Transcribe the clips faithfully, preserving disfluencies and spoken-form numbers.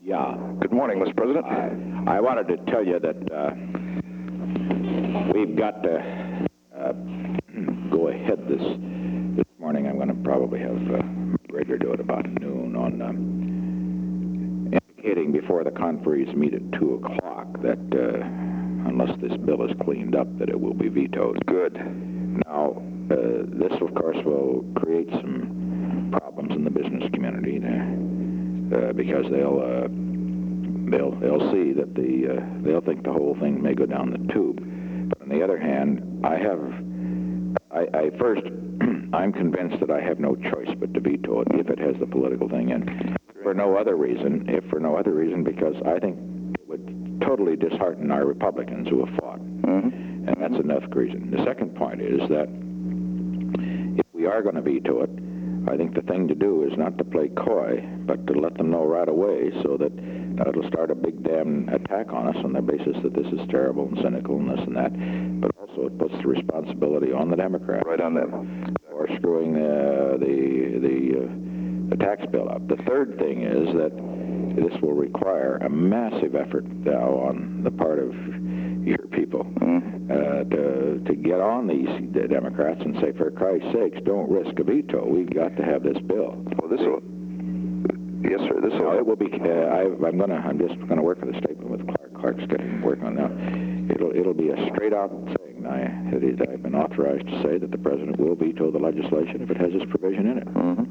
Yeah. Good morning, Mister President. I, I wanted to tell you that uh, we've got to uh, go ahead this this morning. I'm going to probably have uh, McGregor do it about noon on um, indicating before the conferees meet at two o'clock that uh, unless this bill is cleaned up, that it will be vetoed. Good. Now, uh, this, of course, will create some problems in the business community uh, because they'll uh, they'll they'll see that the uh, they'll think the whole thing may go down the tube. But on the other hand, I have I, I first I'm convinced that I have no choice but to veto it if it has the political thing in. For no other reason, if for no other reason, because I think it would totally dishearten our Republicans who have fought, mm-hmm. and that's enough reason. The second point is that if we are going to veto it, I think the thing to do is not to play coy, but to let them know right away so that uh, it'll start a big damn attack on us on the basis that this is terrible and cynical and this and that. But also it puts the responsibility on the Democrats. Right on them. For screwing uh, the, the, uh, the tax bill up. The third thing is that this will require a massive effort now on the part of your people mm-hmm. uh, to, to get on these the Democrats and say, for Christ's sakes, don't risk a veto. We've got to have this bill. Well, this will... Yes, sir. This will... No, it will be... Uh, I, I'm going to... I'm just going to work on a statement with Clark. Clark's getting work on now. It'll, it'll be a straight-out thing. I, it is, I've been authorized to say that the president will veto the legislation if it has this provision in it.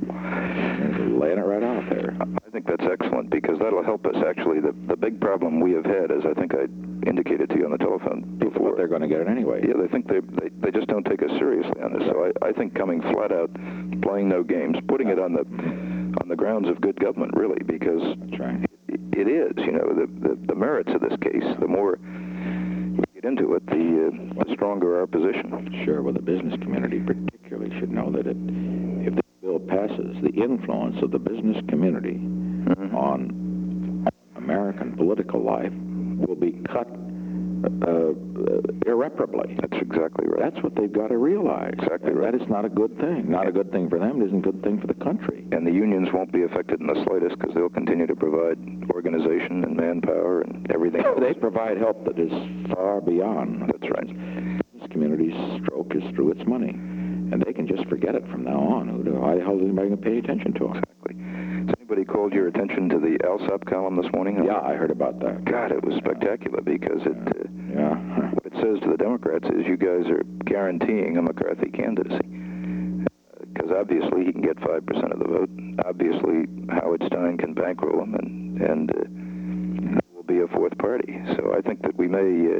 Mm-hmm. Laying it right out there. I think that's excellent because that'll help us. Actually, the, the big problem we have had, as I think I indicated to you on the telephone before, but they're going to get it anyway. Yeah, they think they, they they just don't take us seriously on this. So I, I think coming flat out, playing no games, putting it on the on the grounds of good government, really, because that's right. it, it is. You know, the, the the merits of this case. The more we get into it, the uh, the stronger our position. Sure. Well, the business community particularly should know that it, if this bill passes, the influence of the business community mm-hmm. on American political life will be cut uh, uh, irreparably. That's exactly right. That's what they've got to realize. Exactly and right. That is not a good thing. Not a good thing for them. It isn't a good thing for the country. And the unions won't be affected in the slightest because they'll continue to provide organization and manpower and everything else. They provide help that is far beyond. That's right. This community's stroke is through its money. And they can just forget it from now on. Who do, why the hell is anybody going to pay attention to them? Exactly. Has anybody called your attention to the Alsop column this morning? Yeah, I heard about that. God, it was spectacular because it, uh, yeah. what it says to the Democrats is you guys are guaranteeing a McCarthy candidacy. Because uh, obviously he can get five percent of the vote. Obviously Howard Stein can bankroll him and, and uh, will be a fourth party. So I think that we may, uh,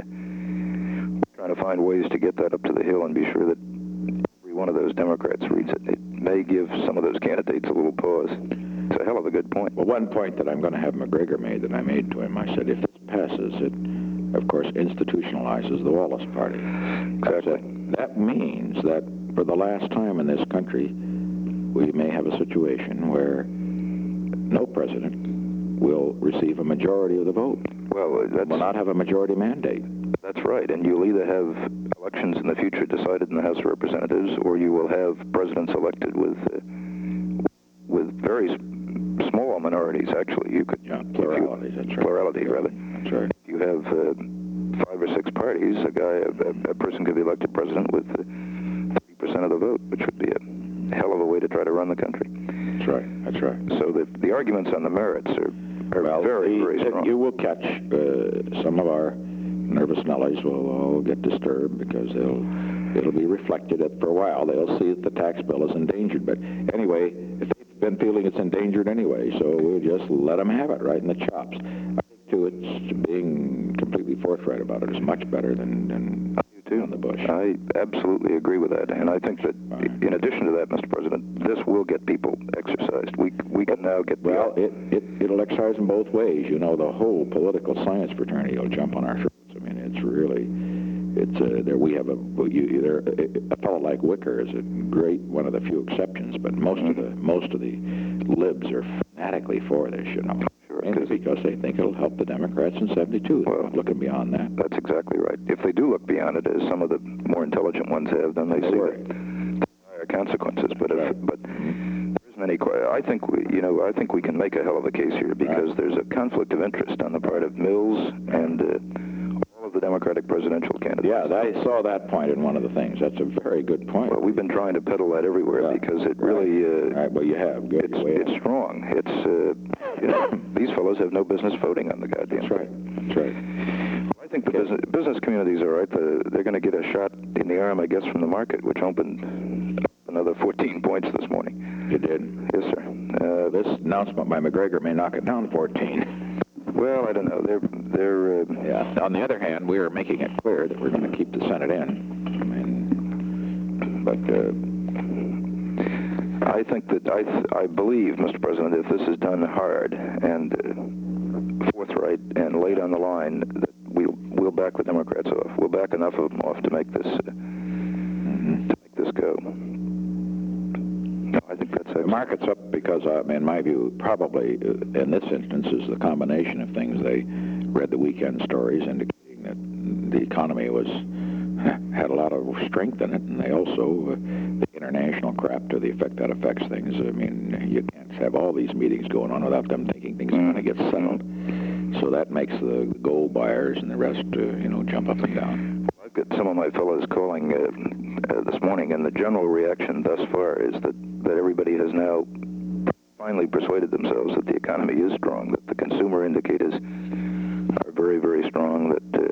we're trying to find ways to get that up to the Hill and be sure that one of those Democrats reads it. It may give some of those candidates a little pause. It's a hell of a good point. Well, one point that I'm going to have McGregor made that I made to him, I said, if this passes, it, of course, institutionalizes the Wallace Party. Exactly. That means that for the last time in this country, we may have a situation where no president will receive a majority of the vote. Well, that's... will not have a majority mandate. That's right, and you'll either have elections in the future decided in the House of Representatives, or you will have presidents elected with uh, with very small minorities. Actually, you could yeah, plurality. You, that's right. Plurality, rather. That's right. If you have uh, five or six parties, a guy, a, a person could be elected president with thirty uh, percent of the vote, which would be a hell of a way to try to run the country. That's right. That's right. So the the arguments on the merits are, are well, very, the, very strong. You will catch uh, some of our nervous Nellies will all get disturbed because they'll it'll be reflected that for a while they'll see that the tax bill is endangered. But anyway, if they've been feeling it's endangered anyway, so we'll just let them have it right in the chops. I think too, it's being completely forthright about it is much better than than too. on the Bush. I absolutely agree with that, and I think that right. in addition to that, Mister President, this will get people exercised. We we can now get well. It, it it'll exercise in both ways. You know, the whole political science fraternity will jump on our shoulders. I mean, it's really, it's uh, there. We have a you, there, a fellow like Wicker is a great one of the few exceptions, but most mm-hmm. of the most of the libs are fanatically for this. You know, sure, mainly because they think it'll help the Democrats in seventy-two. Well, looking beyond that, that's exactly right. If they do look beyond it, as some of the more intelligent ones have, then they, they see the dire consequences. But if, right. but there is isn't any que- I think we, you know, I think we can make a hell of a case here because Right. there's a conflict of interest on the part of Mills and uh, all of the Democratic presidential candidates. Yeah, I saw that point in one of the things. That's a very good point. Well, we've been trying to peddle that everywhere Yeah. because it really, uh, All right, well, you have. Good. it's, Way it's ahead. strong. It's, uh, you know, these fellows have no business voting on the goddamn That's right. thing. That's right. I think the business, business community's all right. The, they're going to get a shot in the arm, I guess, from the market, which opened up another fourteen points this morning. You did. Yes, sir. Uh, This announcement by McGregor may knock it down fourteen. well, I don't know. They're, they're, uh, Yeah. On the other hand, we are making it clear that we're going to keep the Senate in. I mean, but uh, I think that I, th- I believe, Mister President, if this is done hard and uh, forthright and late on the line, that we'll, we'll back the Democrats off. We'll back enough of them off to make this, uh, mhm. to make this go. No, I think that's the it. market's up because, uh, in my view, probably uh, in this instance is the combination of things. They read the weekend stories indicating that the economy was had a lot of strength in it, and they also uh, the international crap to the effect that affects things. I mean, you can't have all these meetings going on without them thinking things are going to get settled. So that makes the gold buyers and the rest, uh, you know, jump up and down. I've got some of my fellows calling uh, uh, this morning, and the general reaction thus far is that, that everybody has now finally persuaded themselves that the economy is strong, that the consumer indicators are very, very strong, that uh,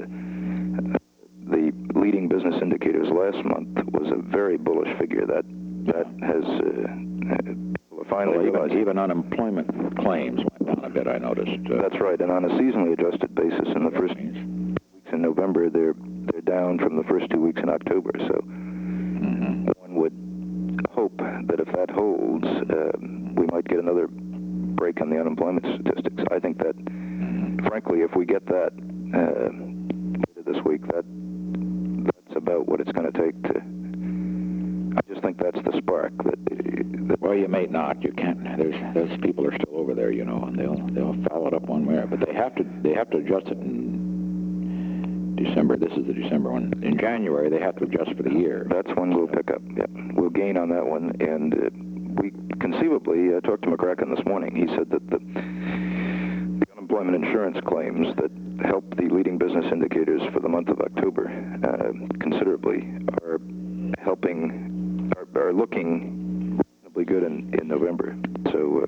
the leading business indicators last month was a very bullish figure. That that has uh, people are finally Well, even, realizing. even unemployment claims went down a bit, I noticed. Uh, That's right, and on a seasonally adjusted basis, in the first weeks in November, they're they're down from the first two weeks in October. So mhm. one would hope that if that holds, uh, we might get another break on the unemployment statistics. I think that, frankly, if we get that uh, later this week, that that's about what it's going to take to. I just think that's the spark that. that Well, you may not. You can't. There's, there's people are still over there, you know, and they'll they'll follow it up one way. But they have to they have to adjust it in December. This is the December one. In January, they have to adjust for the year. That's when we'll pick up. Yeah, we'll gain on that one, and uh, we conceivably. I talked to McCracken this morning. He said that the, the unemployment insurance claims that help the leading business indicators for the month of October uh, considerably are helping. Are, are looking reasonably good in, in November. So uh,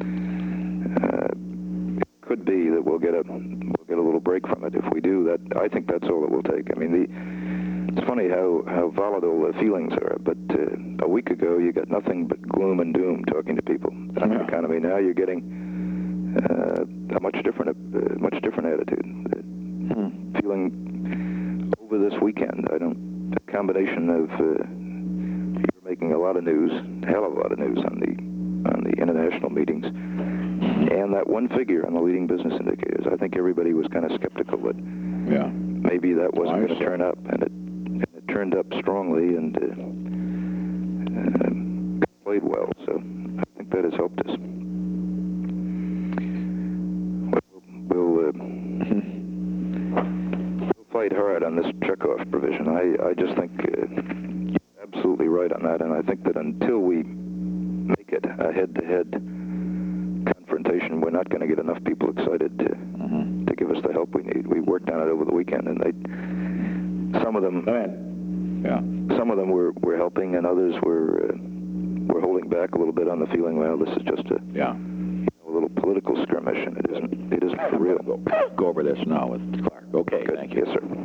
uh, it could be that we'll get a we'll get a little break from it. If we do that, I think that's all it will take. I mean, the it's funny how, how volatile the feelings are. But uh, a week ago, you got nothing but gloom and doom talking to people on the Yeah. economy. Now you're getting uh, a much different uh, much different attitude. Hmm. Feeling over this weekend, I don't a combination of. Uh, making a lot of news, a hell of a lot of news on the on the international meetings, and that one figure on the leading business indicators. I think everybody was kind of skeptical that Yeah. maybe that wasn't I going to see. turn up, and it, and it turned up strongly and uh, uh, played well. So I think that has helped us. We'll, we'll, uh, we'll fight hard on this checkoff provision. I I just think. Uh, Absolutely right on that, and I think that until we make it a head-to-head confrontation, we're not going to get enough people excited to Mm-hmm. to give us the help we need. We worked on it over the weekend, and they some of them Go ahead. Yeah. some of them were, were helping, and others were uh, were holding back a little bit on the feeling, well, this is just a, Yeah. a little political skirmish, and it isn't it isn't for real. Go, go over this now with Clark. Okay. Good. Thank you. Yes, sir.